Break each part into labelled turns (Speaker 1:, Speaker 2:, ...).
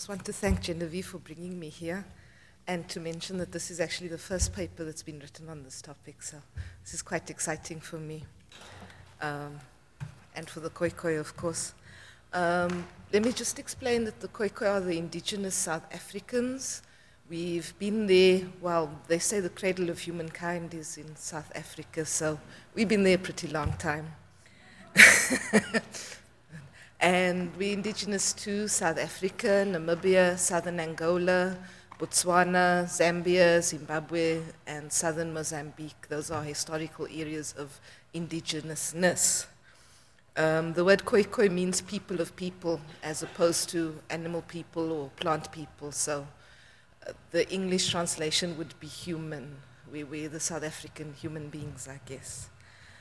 Speaker 1: just want to thank Genevieve for bringing me here and to mention that this is actually the first paper that's been written on this topic, so this is quite exciting for me and for the Khoikhoi, of course. Let me just explain that the Khoikhoi are the indigenous South Africans. We've been there, well, they say the cradle of humankind is in South Africa, so we've been there a pretty long time. And we're indigenous to South Africa, Namibia, southern Angola, Botswana, Zambia, Zimbabwe, and southern Mozambique. Those are historical areas of indigenousness. The word Khoikhoi means people of people, as opposed to animal people or plant people. So the English translation would be human. We're the South African human beings, I guess.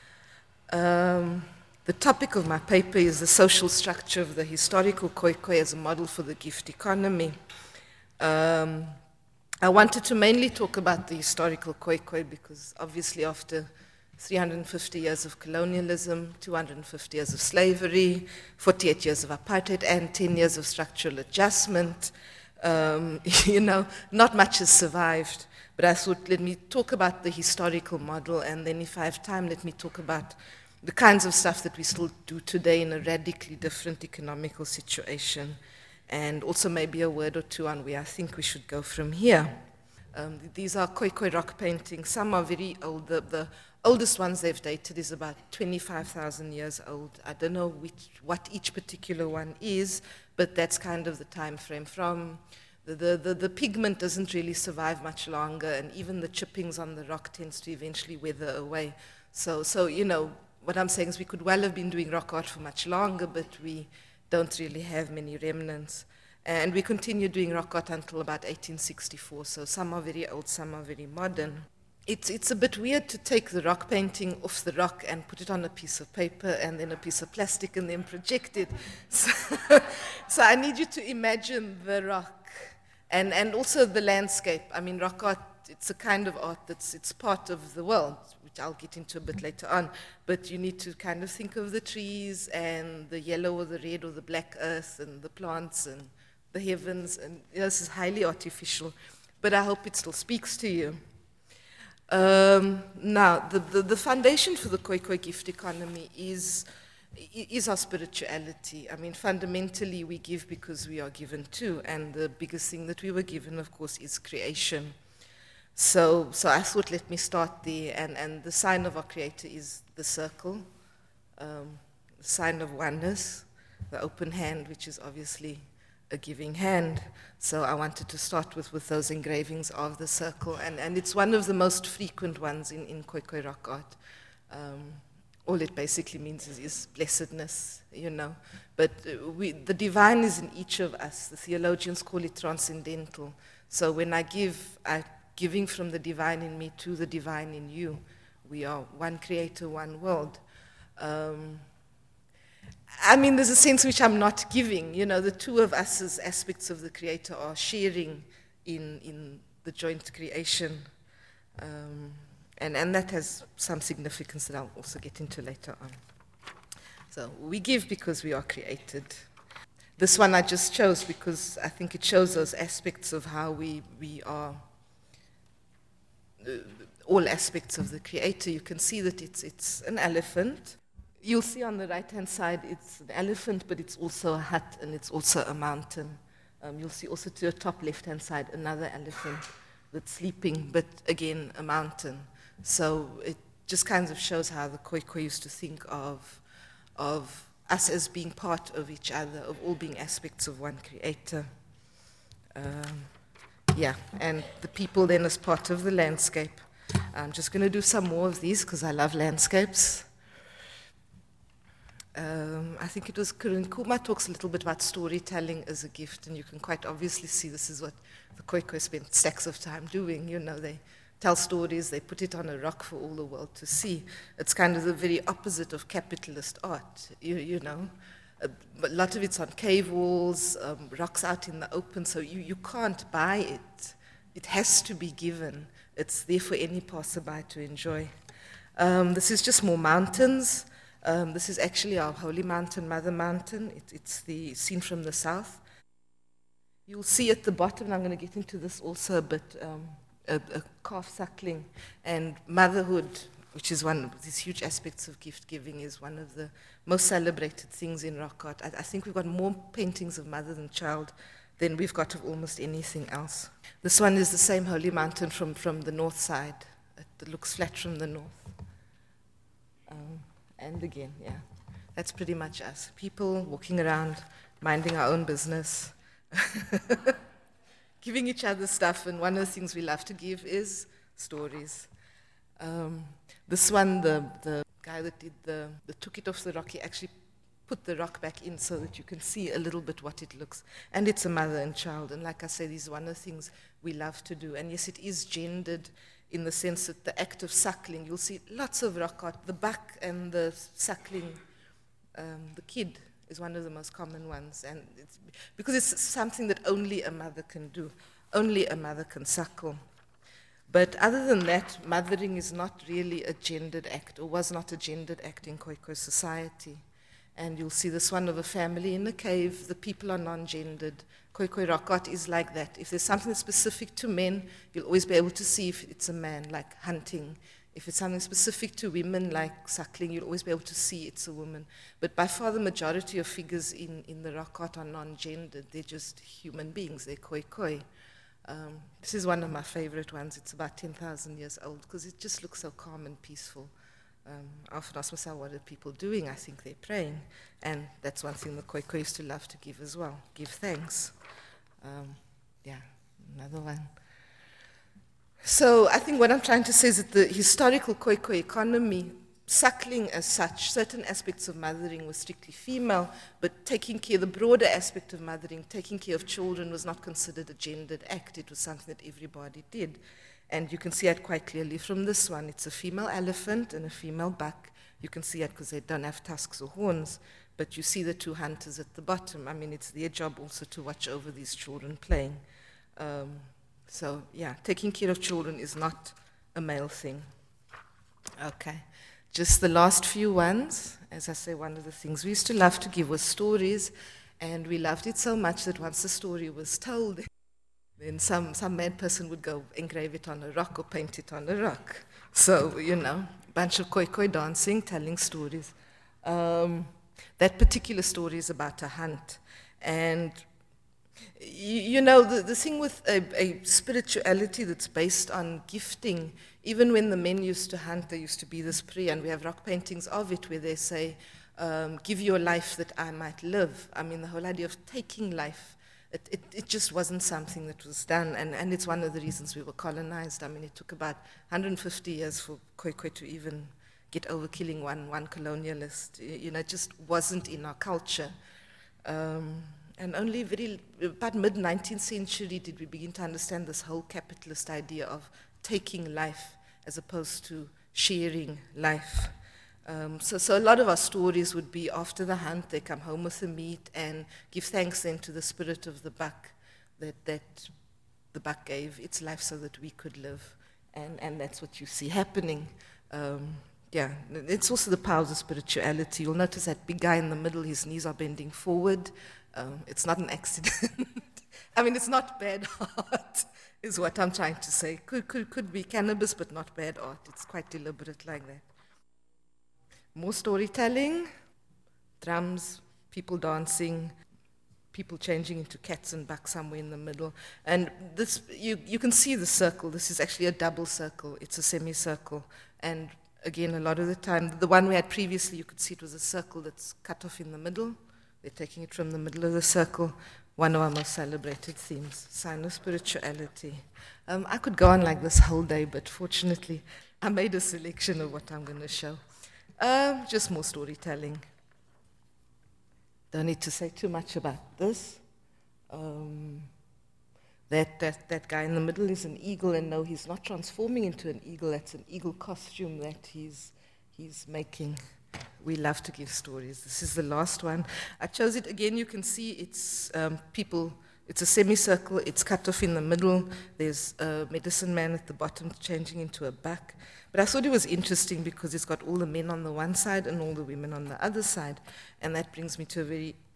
Speaker 1: The topic of my paper is the social structure of the historical Khoikhoi as a model for the gift economy. I wanted to mainly talk about the historical Khoikhoi because obviously after 350 years of colonialism, 250 years of slavery, 48 years of apartheid, and 10 years of structural adjustment, not much has survived. But I thought, let me talk about the historical model, and then if I have time, let me talk about the kinds of stuff that we still do today in a radically different economical situation, and also maybe a word or two on where I think we should go from here. These are Khoikhoi rock paintings. Some are very old. The oldest ones they've dated is about 25,000 years old. I don't know what each particular one is, but that's kind of the time frame. From the pigment doesn't really survive much longer, and even the chippings on the rock tends to eventually weather away. So what I'm saying is we could well have been doing rock art for much longer, but we don't really have many remnants. And we continued doing rock art until about 1864, so some are very old, some are very modern. It's a bit weird to take the rock painting off the rock and put it on a piece of paper and then a piece of plastic and then project it. So I need you to imagine the rock and also the landscape. I mean, rock art, it's a kind of art it's part of the world, which I'll get into a bit later on, but you need to kind of think of the trees and the yellow or the red or the black earth and the plants and the heavens, and this is highly artificial, but I hope it still speaks to you. Now, the foundation for the Khoikhoi gift economy is our spirituality. I mean, fundamentally, we give because we are given to, and the biggest thing that we were given, of course, is creation. So I thought, let me start there, and the sign of our Creator is the circle, the sign of oneness, the open hand, which is obviously a giving hand. So I wanted to start with those engravings of the circle, and it's one of the most frequent ones in Khoikhoi rock art. All it basically means is blessedness, But the divine is in each of us. The theologians call it transcendental. So when I give, I'm giving from the divine in me to the divine in you. We are one creator, one world. I mean, there's a sense in which I'm not giving. The two of us as aspects of the Creator are sharing in the joint creation. And that has some significance that I'll also get into later on. So we give because we are created. This one I just chose because I think it shows those aspects of how we are, all aspects of the Creator. You can see that it's an elephant. You'll see on the right-hand side it's an elephant, but it's also a hut and it's also a mountain. You'll see also to the top left-hand side another elephant that's sleeping, but again a mountain. So it just kind of shows how the Khoikhoi used to think of us as being part of each other, of all being aspects of one Creator. And the people then as part of the landscape. I'm just going to do some more of these because I love landscapes. I think it was Karin Kuma talks a little bit about storytelling as a gift, and you can quite obviously see this is what the Khoikhoi spent stacks of time doing. They tell stories, they put it on a rock for all the world to see. It's kind of the very opposite of capitalist art, A lot of it's on cave walls, rocks out in the open, so you can't buy it. It has to be given. It's there for any passerby to enjoy. This is just more mountains. This is actually our holy mountain, Mother Mountain. It's the scene from the south. You'll see at the bottom, and I'm going to get into this also a bit, a calf suckling and motherhood, which is one of these huge aspects of gift giving, is one of the most celebrated things in rock art. I think we've got more paintings of mother and child than we've got of almost anything else. This one is the same holy mountain from the north side. It looks flat from the north. And again, yeah, that's pretty much us. People walking around, minding our own business, giving each other stuff, and one of the things we love to give is stories. This one, the guy that took it off the rock, he actually put the rock back in so that you can see a little bit what it looks. And it's a mother and child. And like I say, these are one of the things we love to do. And yes, it is gendered in the sense that the act of suckling, you'll see lots of rock art. The buck and the suckling, the kid is one of the most common ones. And it's, because it's something that only a mother can do. Only a mother can suckle. But other than that, mothering is not really a gendered act, or was not a gendered act in Khoikhoi society. And you'll see this one of a family in a cave. The people are non-gendered. Khoikhoi rock art is like that. If there's something that's specific to men, you'll always be able to see if it's a man, like hunting. If it's something specific to women, like suckling, you'll always be able to see it's a woman. But by far the majority of figures in the rock art are non-gendered. They're just human beings. They're Khoikhoi. This is one of my favorite ones. It's about 10,000 years old because it just looks so calm and peaceful. I often ask myself, what are people doing? I think they're praying. And that's one thing the Khoikhoi used to love to give as well, give thanks. Yeah, another one. So I think what I'm trying to say is that the historical Khoikhoi economy, suckling as such, certain aspects of mothering was strictly female, but taking care, the broader aspect of mothering, taking care of children was not considered a gendered act. It was something that everybody did. And you can see it quite clearly from this one. It's a female elephant and a female buck. You can see it because they don't have tusks or horns, but you see the two hunters at the bottom. I mean, it's their job also to watch over these children playing. So, yeah, taking care of children is not a male thing. Okay, just the last few ones. As I say, one of the things we used to love to give was stories, and we loved it so much that once the story was told, then some mad person would go engrave it on a rock or paint it on a rock. So, you know, a bunch of Khoikhoi dancing, telling stories. That particular story is about a hunt. And, you know, the thing with a spirituality that's based on gifting, even when the men used to hunt, there used to be this prayer, and we have rock paintings of it where they say, give your life that I might live. I mean, the whole idea of taking life, it just wasn't something that was done, and it's one of the reasons we were colonized. I mean, it took about 150 years for Khoikhoi to even get over killing one colonialist. You know, it just wasn't in our culture. And only about mid-19th century did we begin to understand this whole capitalist idea of taking life as opposed to sharing life. So a lot of our stories would be after the hunt, they come home with the meat and give thanks then to the spirit of the buck that the buck gave its life so that we could live. And that's what you see happening. Yeah, it's also the powers of spirituality. You'll notice that big guy in the middle, his knees are bending forward. It's not an accident. I mean, it's not bad art, is what I'm trying to say. Could be cannabis, but not bad art. It's quite deliberate like that. More storytelling, drums, people dancing, people changing into cats and bucks somewhere in the middle. And this, you can see the circle. This is actually a double circle. It's a semicircle. And again, a lot of the time, the one we had previously, you could see it was a circle that's cut off in the middle. They're taking it from the middle of the circle. One of our most celebrated themes, sign of spirituality. I could go on like this whole day, but fortunately, I made a selection of what I'm going to show. Just more storytelling. Don't need to say too much about this. That guy in the middle is an eagle, and no, he's not transforming into an eagle. That's an eagle costume that he's making. We love to give stories. This is the last one. I chose it again. You can see it's people. It's a semicircle. It's cut off in the middle. There's a medicine man at the bottom changing into a buck. But I thought it was interesting because it's got all the men on the one side and all the women on the other side. And that brings me to a very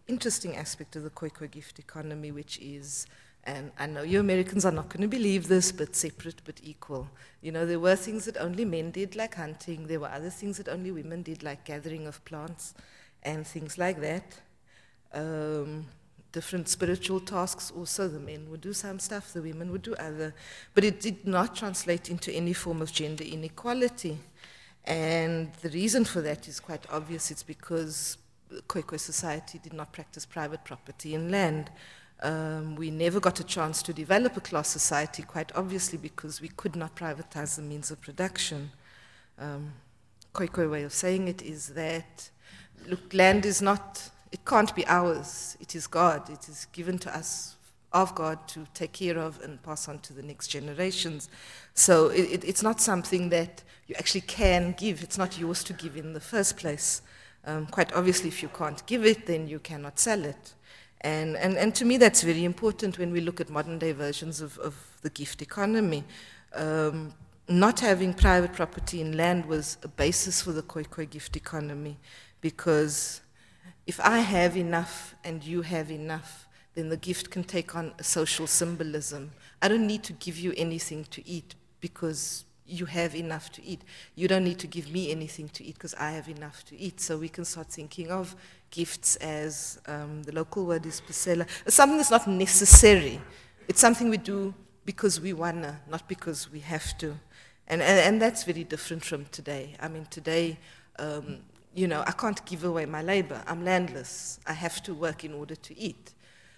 Speaker 1: interesting aspect of the Khoikhoi gift economy, which is, and I know you Americans are not going to believe this, but separate but equal. You know, there were things that only men did, like hunting. There were other things that only women did, like gathering of plants and things like that. Different spiritual tasks also, the men would do some stuff, the women would do other. But it did not translate into any form of gender inequality. And the reason for that is quite obvious. It's because Khoikhoi society did not practice private property in land. We never got a chance to develop a class society, quite obviously, because we could not privatize the means of production. Khoikhoi way of saying it is that, look, land is not, it can't be ours. It is God. It is given to us of God to take care of and pass on to the next generations. So it's not something that you actually can give. It's not yours to give in the first place. Quite obviously, if you can't give it, then you cannot sell it. And to me, that's very important when we look at modern-day versions of the gift economy. Not having private property in land was a basis for the Khoikhoi gift economy, because if I have enough and you have enough, then the gift can take on a social symbolism. I don't need to give you anything to eat because you have enough to eat. You don't need to give me anything to eat because I have enough to eat. So we can start thinking of gifts as, the local word is pasela, something that's not necessary. It's something we do because we wanna, not because we have to. And that's very different from today. I mean, today, you know, I can't give away my labor. I'm landless. I have to work in order to eat.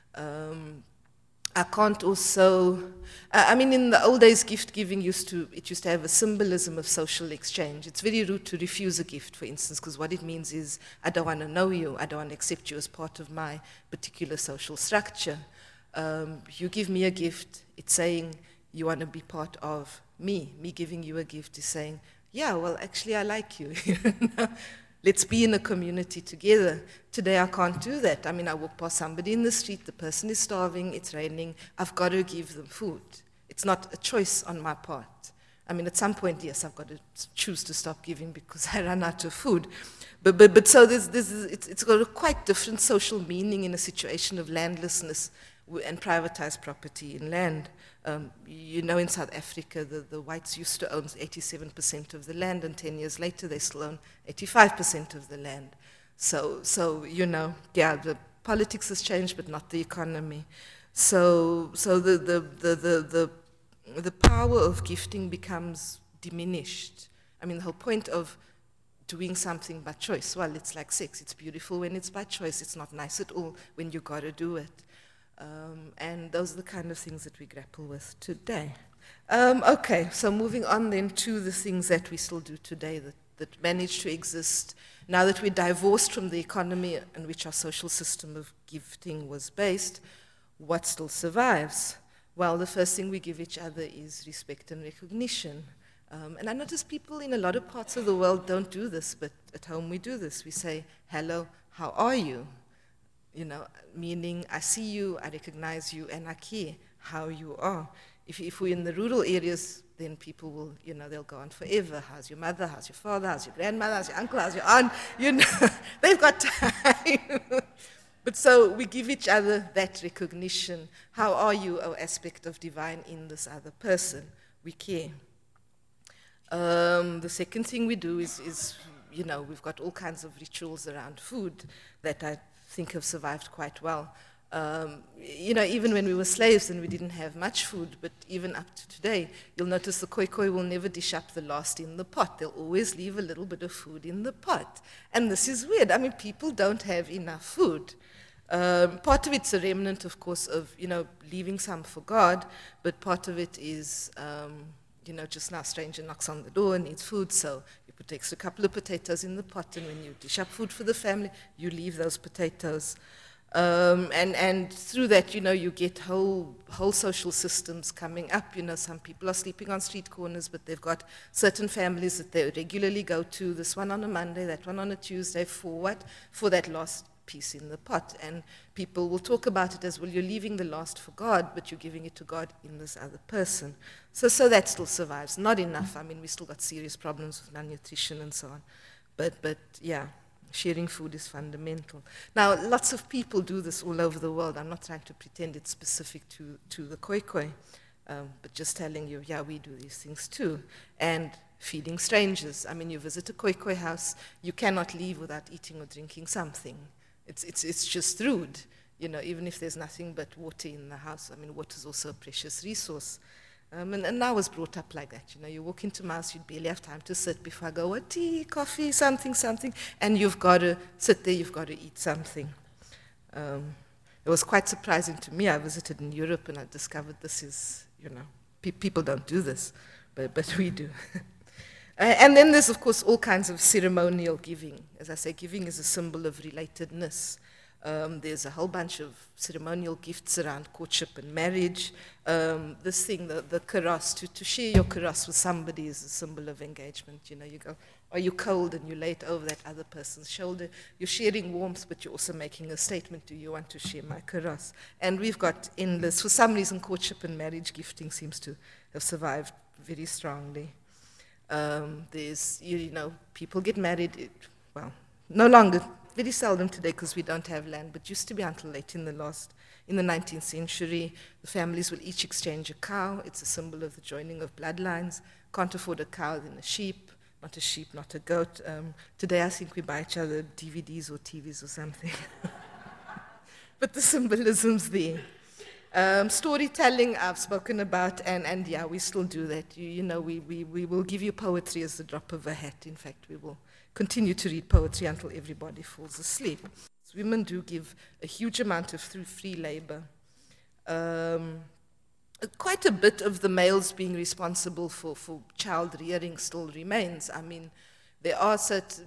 Speaker 1: I can't also, I mean, in the old days, gift giving used to have a symbolism of social exchange. It's very rude to refuse a gift, for instance, because what it means is, I don't want to know you, I don't want to accept you as part of my particular social structure. You give me a gift, it's saying you want to be part of me. Me giving you a gift is saying, yeah, well, actually, I like you. Let's be in a community together. Today, I can't do that. I mean, I walk past somebody in the street, the person is starving, it's raining, I've got to give them food. It's not a choice on my part. I mean, at some point, yes, I've got to choose to stop giving because I run out of food. But so it's got a quite different social meaning in a situation of landlessness and privatized property in land. You know, in South Africa, the whites used to own 87% of the land, and 10 years later, they still own 85% of the land. So you know, yeah, the politics has changed, but not the economy. So the power of gifting becomes diminished. I mean, the whole point of doing something by choice, well, it's like sex. It's beautiful when it's by choice. It's not nice at all when you got to do it. And those are the kind of things that we grapple with today. Okay, so moving on then to the things that we still do today that manage to exist. Now that we're divorced from the economy on which our social system of gifting was based, what still survives? Well, the first thing we give each other is respect and recognition. And I notice people in a lot of parts of the world don't do this, but at home we do this. We say, hello, how are you? You know, meaning I see you, I recognize you, and I care how you are. If we're in the rural areas, then people will, you know, they'll go on forever. How's your mother? How's your father? How's your grandmother? How's your uncle? How's your aunt? You know, they've got time. But so we give each other that recognition. How are you? Our aspect of divine in this other person. We care. The second thing we do is, you know, we've got all kinds of rituals around food that I think have survived quite well. You know, even when we were slaves and we didn't have much food, but even up to today, you'll notice the Khoikhoi will never dish up the last in the pot. They'll always leave a little bit of food in the pot. And this is weird. I mean, people don't have enough food. Part of it's a remnant, of course, of, you know, leaving some for God, but part of it is, you know, just now a stranger knocks on the door and needs food, so you put extra couple of potatoes in the pot, and when you dish up food for the family, you leave those potatoes. And through that, you know, you get whole social systems coming up. You know, some people are sleeping on street corners, but they've got certain families that they regularly go to, this one on a Monday, that one on a Tuesday, for what? For that last piece in the pot. And people will talk about it as, well, you're leaving the last for God, but you're giving it to God in this other person. So that still survives. Not enough. I mean, we still got serious problems with malnutrition and so on. But yeah. Sharing food is fundamental. Now, lots of people do this all over the world. I'm not trying to pretend it's specific to the Khoikhoi, but just telling you, yeah, we do these things too. And feeding strangers. I mean, you visit a Khoikhoi house, you cannot leave without eating or drinking something. It's just rude, you know, even if there's nothing but water in the house. I mean, water is also a precious resource. And I was brought up like that. You know, you walk into my house, you'd barely have time to sit before I go, what, tea, coffee, something, and you've got to sit there, you've got to eat something. It was quite surprising to me. I visited in Europe and I discovered this is, you know, people don't do this, but we do. And then there's, of course, all kinds of ceremonial giving. As I say, giving is a symbol of relatedness. There's a whole bunch of ceremonial gifts around courtship and marriage. This thing, the kaross, to share your kaross with somebody is a symbol of engagement. You know, you go, are you cold? And you lay it over that other person's shoulder. You're sharing warmth, but you're also making a statement. Do you want to share my kaross? And we've got endless, for some reason, courtship and marriage gifting seems to have survived very strongly. There's, you know, people get married, well, no longer, very seldom today because we don't have land, but used to be until late in the 19th century. The families will each exchange a cow. It's a symbol of the joining of bloodlines. Can't afford a cow, then a sheep, not a goat. Today I think we buy each other DVDs or TVs or something. But the symbolism's there. Storytelling I've spoken about, and yeah, we still do that. You know, we will give you poetry as the drop of a hat. In fact, we will continue to read poetry until everybody falls asleep. Women do give a huge amount of through free labor. Quite a bit of the males being responsible for child rearing still remains. I mean, there are certain,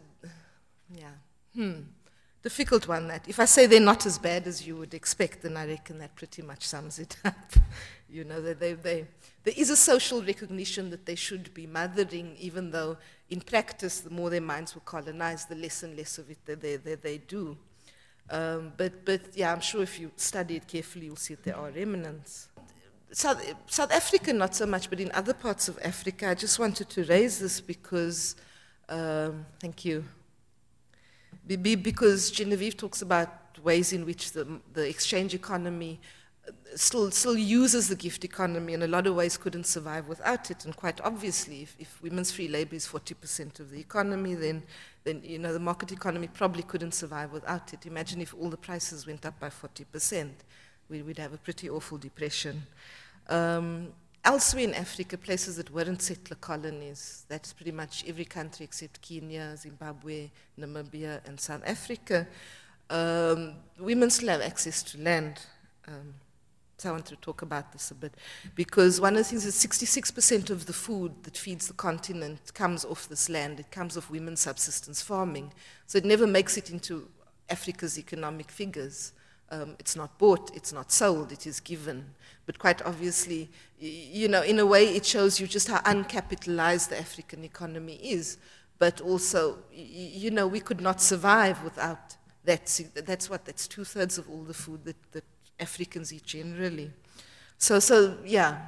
Speaker 1: difficult one that. If I say they're not as bad as you would expect, then I reckon that pretty much sums it up. You know, there is a social recognition that they should be mothering, even though in practice, the more their minds were colonized, the less and less of it they do. But yeah, I'm sure if you study it carefully, you'll see that there are remnants. South Africa, not so much, but in other parts of Africa, I just wanted to raise this because, thank you, because Genevieve talks about ways in which the exchange economy still uses the gift economy, in a lot of ways couldn't survive without it. And quite obviously, if women's free labor is 40% of the economy, then you know the market economy probably couldn't survive without it. Imagine if all the prices went up by 40%, we'd have a pretty awful depression. Elsewhere in Africa, places that weren't settler colonies, that's pretty much every country except Kenya, Zimbabwe, Namibia, and South Africa, women still have access to land. So I want to talk about this a bit, because one of the things is 66% of the food that feeds the continent comes off this land. It comes off women's subsistence farming. So it never makes it into Africa's economic figures. It's not bought, it's not sold, it is given. But quite obviously, you know, in a way it shows you just how uncapitalized the African economy is. But also, you know, we could not survive without that. That's 2/3 of all the food that Africans eat generally. So yeah,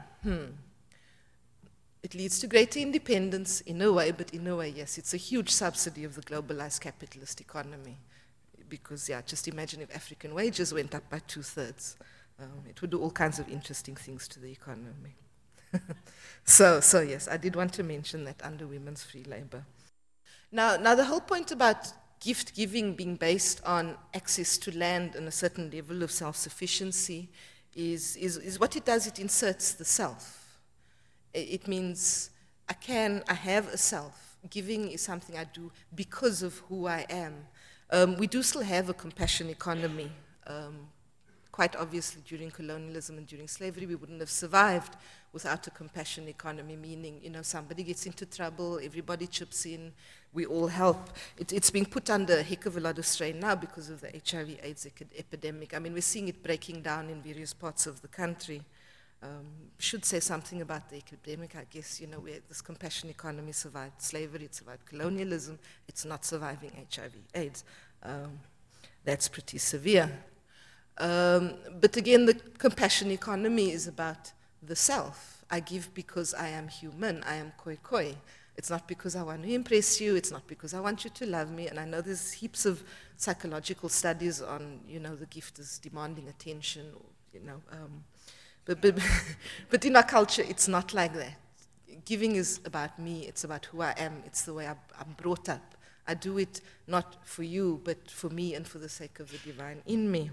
Speaker 1: It leads to greater independence in a way, but in a way, yes, it's a huge subsidy of the globalized capitalist economy. Because, yeah, just imagine if African wages went up by 2/3. It would do all kinds of interesting things to the economy. So yes, I did want to mention that under women's free labor. Now the whole point about gift giving being based on access to land and a certain level of self-sufficiency is what it does, it inserts the self. It means I have a self. Giving is something I do because of who I am. We do still have a compassion economy. Quite obviously, during colonialism and during slavery, we wouldn't have survived without a compassion economy, meaning, you know, somebody gets into trouble, everybody chips in, we all help. It's being put under a heck of a lot of strain now because of the HIV/AIDS epidemic. I mean, we're seeing it breaking down in various parts of the country. Should say something about the epidemic, I guess, you know, where this compassion economy survived slavery, it survived colonialism, it's not surviving HIV/AIDS. That's pretty severe. But again, the compassion economy is about the self. I give because I am human, I am Khoikhoi. It's not because I want to impress you. It's not because I want you to love me. And I know there's heaps of psychological studies on, the gift is demanding attention, but in our culture, it's not like that. Giving is about me. It's about who I am. It's the way I'm brought up. I do it not for you, but for me and for the sake of the divine in me.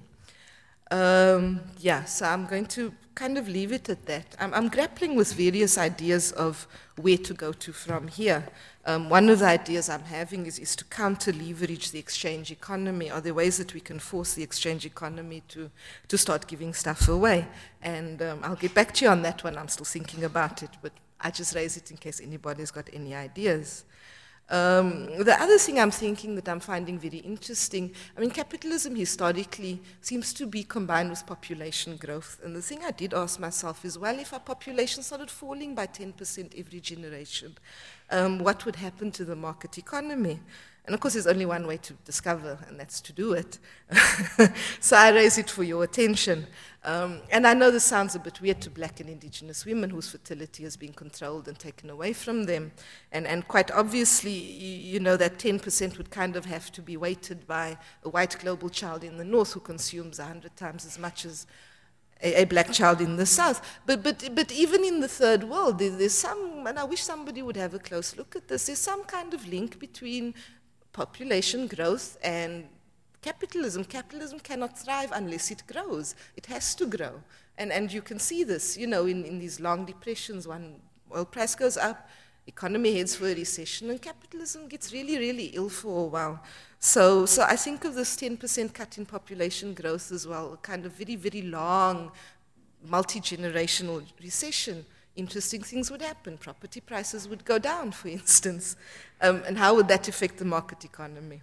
Speaker 1: So I'm going to kind of leave it at that. I'm grappling with various ideas of where to go to from here. One of the ideas I'm having is to counter-leverage the exchange economy. Are there ways that we can force the exchange economy to start giving stuff away? And I'll get back to you on that one. I'm still thinking about it, but I just raise it in case anybody's got any ideas. The other thing I'm thinking that I'm finding very interesting, capitalism historically seems to be combined with population growth. And the thing I did ask myself is, well, if our population started falling by 10% every generation, what would happen to the market economy? And of course, there's only one way to discover, and that's to do it. So I raise it for your attention. And I know this sounds a bit weird to black and indigenous women whose fertility has been controlled and taken away from them. And quite obviously, that 10% would kind of have to be weighted by a white global child in the north who consumes 100 times as much as a black child in the south. But even in the third world, there's some, and I wish somebody would have a close look at this, there's some kind of link between population growth and capitalism. Capitalism cannot thrive unless it grows. It has to grow. And you can see this, in these long depressions, when oil price goes up, economy heads for a recession, and capitalism gets really, really ill for a while. So I think of this 10% cut in population growth as well, a kind of very, very long, multi-generational recession. Interesting things would happen. Property prices would go down, for instance. And how would that affect the market economy?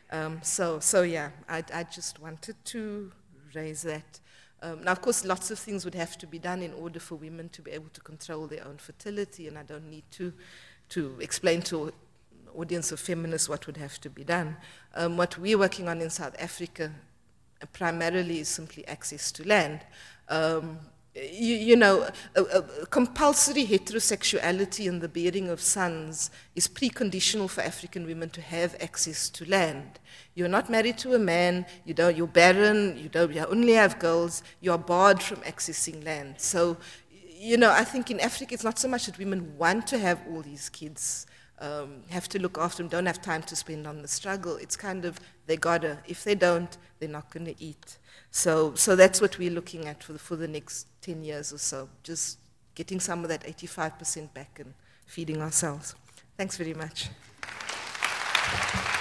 Speaker 1: I just wanted to raise that. Now, of course, lots of things would have to be done in order for women to be able to control their own fertility, and I don't need to explain to an audience of feminists what would have to be done. What we're working on in South Africa primarily is simply access to land. Compulsory heterosexuality and the bearing of sons is preconditional for African women to have access to land. You're not married to a man, you're barren, you only have girls, you're barred from accessing land. So, I think in Africa it's not so much that women want to have all these kids, have to look after them, don't have time to spend on the struggle. It's kind of, they gotta. If they don't, they're not gonna eat. So that's what we're looking at for the next 10 years or so, just getting some of that 85% back and feeding ourselves. Thanks very much.